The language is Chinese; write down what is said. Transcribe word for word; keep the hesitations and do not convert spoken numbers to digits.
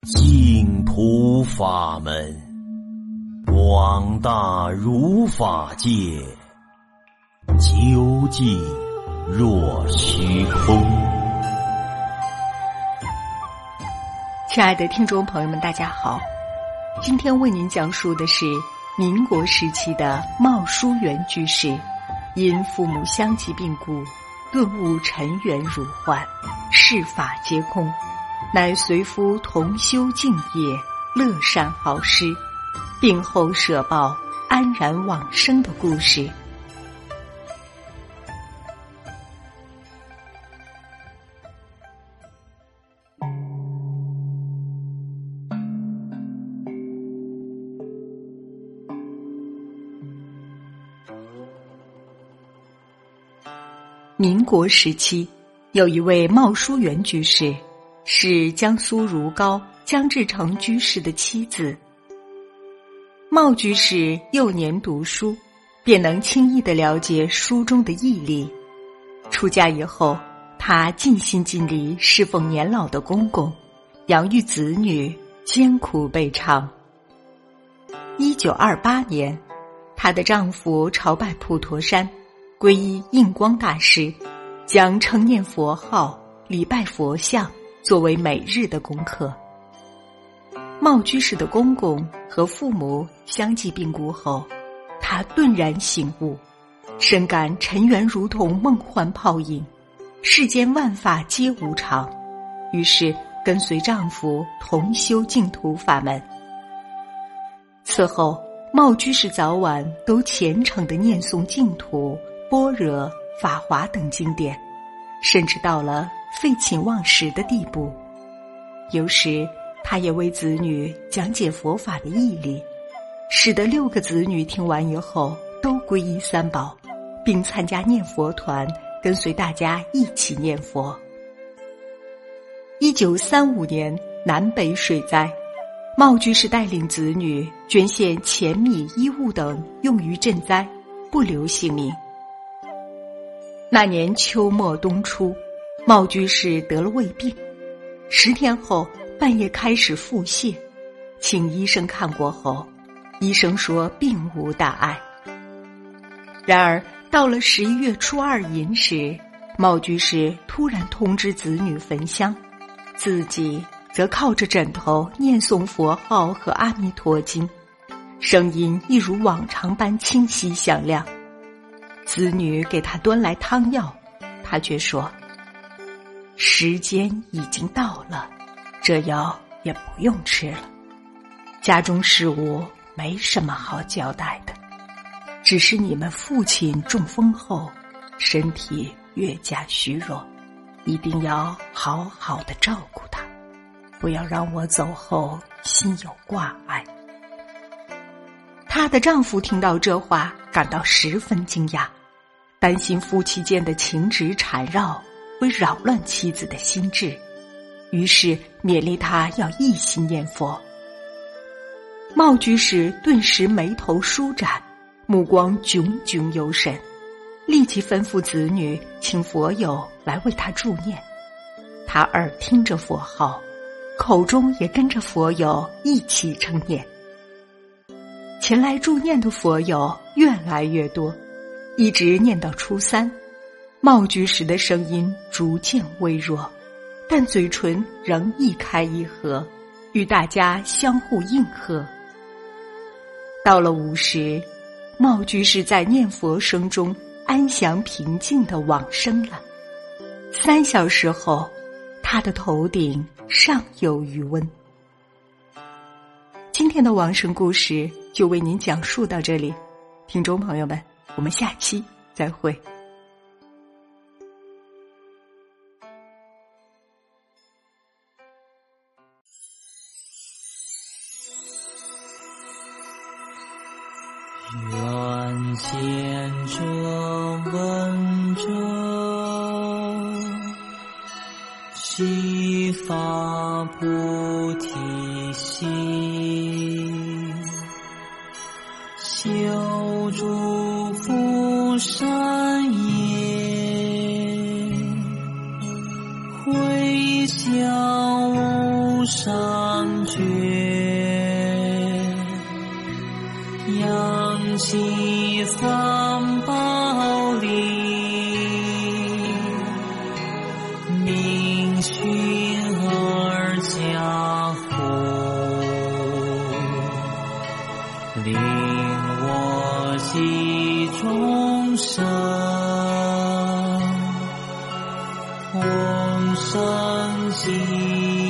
净土法门，广大如法界，究竟若虚空。 亲爱的听众朋友们，大家好，今天为您讲述的是民国时期的茂书园居士，因父母相继病故，顿悟尘缘如幻，世法皆空，乃随夫同修净业，乐善好施，病后舍报，安然往生的故事。民国时期，有一位茂书园居士，是江苏如皋江志成居士的妻子。茂居士幼年读书，便能轻易地了解书中的义理。出家以后，他尽心尽力侍奉年老的公公，养育子女，艰苦备尝。一九二八年，她的丈夫朝拜普陀山，皈依印光大师，将称念佛号、礼拜佛像作为每日的功课。茂居士的公公和父母相继病故后，他顿然醒悟，深感尘缘如同梦幻泡影，世间万法皆无常，于是跟随丈夫同修净土法门。此后，茂居士早晚都虔诚地念诵净土、般若、法华等经典，甚至到了废寝忘食的地步。有时他也为子女讲解佛法的义理，使得六个子女听完以后都皈依三宝，并参加念佛团，跟随大家一起念佛。一九三五年南北水灾，茂居士带领子女捐献钱米衣物等用于赈灾，不留性命。那年秋末冬初，茂居士得了胃病，十天后半夜开始腹泻，请医生看过后，医生说并无大碍。然而到了十一月初二寅时，茂居士突然通知子女焚香，自己则靠着枕头念诵佛号和阿弥陀经，声音一如往常般清晰响亮。子女给他端来汤药，他却说时间已经到了，这药也不用吃了，家中事务没什么好交代的，只是你们父亲中风后身体越加虚弱，一定要好好的照顾他，不要让我走后心有挂碍。她的丈夫听到这话，感到十分惊讶，担心夫妻间的情执缠绕会扰乱妻子的心智，于是勉励她要一心念佛。茂居士顿时眉头舒展，目光炯炯有神，立即吩咐子女请佛友来为他助念。他耳听着佛号，口中也跟着佛友一起称念。前来助念的佛友越来越多，一直念到初三，茂居士的声音逐渐微弱，但嘴唇仍一开一合，与大家相互应和。到了午时，茂居士在念佛声中安详平静地往生了。三小时后，他的头顶尚有余温。今天的往生故事就为您讲述到这里，听众朋友们，我们下期再会。 愿见者闻者，悉发菩提心，修诸福善业，回向无上觉，扬起三宝铃，明熏而家父，令我系众生，同生喜。